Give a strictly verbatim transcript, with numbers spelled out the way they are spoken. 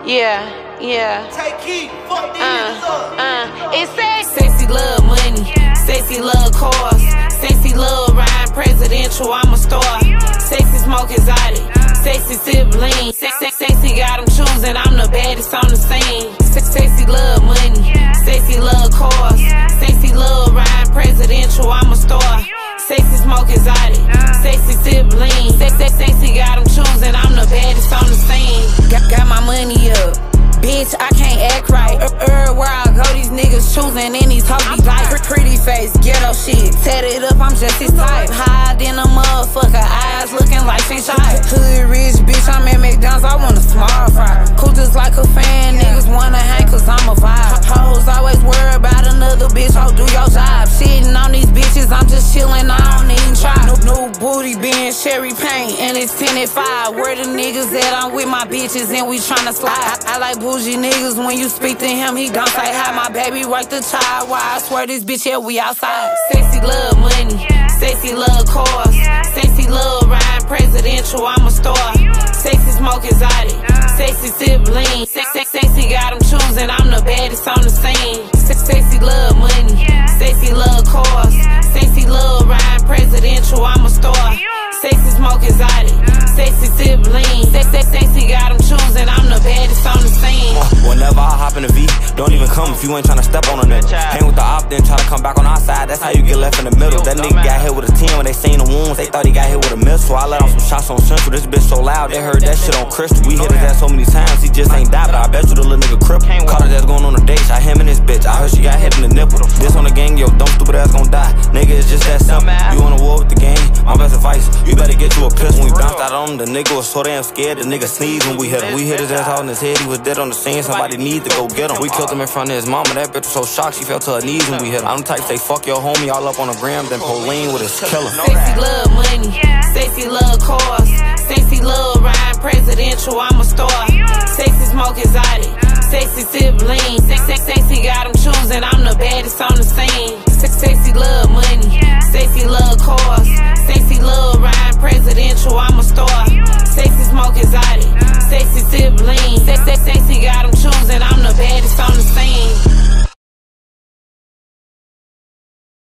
Yeah, yeah. Take heat, fuck these Uh, niggas up. uh. It's sex. Sexy love money, sexy love cars, sexy love ride presidential, I'm a star. Sexy smoke exotic, sexy sip lean, sexy, sexy got them choosing, I'm the baddest on the scene. Sexy love money, sexy love cars, sexy love ride presidential, I'm a star. Sexy smoke exotic, sexy sip lean, sexy, sexy got them choosing, I'm the baddest on the scene. Got, got my money up, bitch, I can't act right. Everywhere I go, these niggas choosing and these hoes be like pretty face, ghetto shit. Set it up, I'm just his type. High than a motherfucker, eyes looking like fish eye. Hood rich bitch, I'm at McDonald's, I want a small fry. Cool just like a fan, niggas wanna hang cause I'm a vibe. Hoes always worry about another bitch, ho, do your job. Shitting on these bitches, I'm just chillin', I don't even try. No, no booty being cherry paint, and it's ten at five. Where the niggas at, I'm with my bitches and we tryna slide. I, I like bougie niggas, when you speak to him, he don't say hi. My baby right the child, why I swear this bitch, yeah, we outside. Sexy love money, sexy love cars, sexy love ride presidential, I'm a star. Sexy smoke exotic, sexy sip lean, sexy, sexy got them choosing, I'm the baddest on the scene. Sexy love money, sexy love cars, sexy love ride presidential, I'm a star. Sexy smoke exotic, sexy sip lean, sexy, sexy got them choosing, I'm the baddest on the scene. Uh, whenever I hop in the V, don't even come if you ain't tryna step on a nigga. Hang with the op, then try to come back on our side, that's how you get left in the middle. That nigga got hit with a ten when they seen the wounds, they thought he got hit with a missile. I let off some shots on Central, this bitch so loud, they heard that shit on Crystal. We hit his ass so many times, he just ain't died, but I bet you the little nigga crippled. Caught his ass going on a date, shot him and his bitch, I heard she got hit in the nipple. This on the gang, yo, dumb stupid ass gon' die. Nigga, it's just that simple. You on a war with the game, my best advice, you better get you a pistol. When we bounced out on him, the nigga was so damn scared, the nigga sneezed when we hit him. We hit his ass out in his head, he was dead on the scene, somebody need to go get him. We killed him in front of his mama, that bitch was so shocked, she fell to her knees when we hit him. I'm the type to say fuck your homie all up on the gram, then Pauline with his killer. Sexy love money, sexy love cars, sexy love ride presidential, I'm a star. Sexy smoke exotic, sexy sip lean, sexy, sexy got them choosing, I'm the baddest on the scene. Sexy love money, sexy love cars, sexy love ride presidential, I'm a star. Sexy smoke exotic, sexy sip lean, sexy, sexy got them choosing, I'm the baddest on the scene.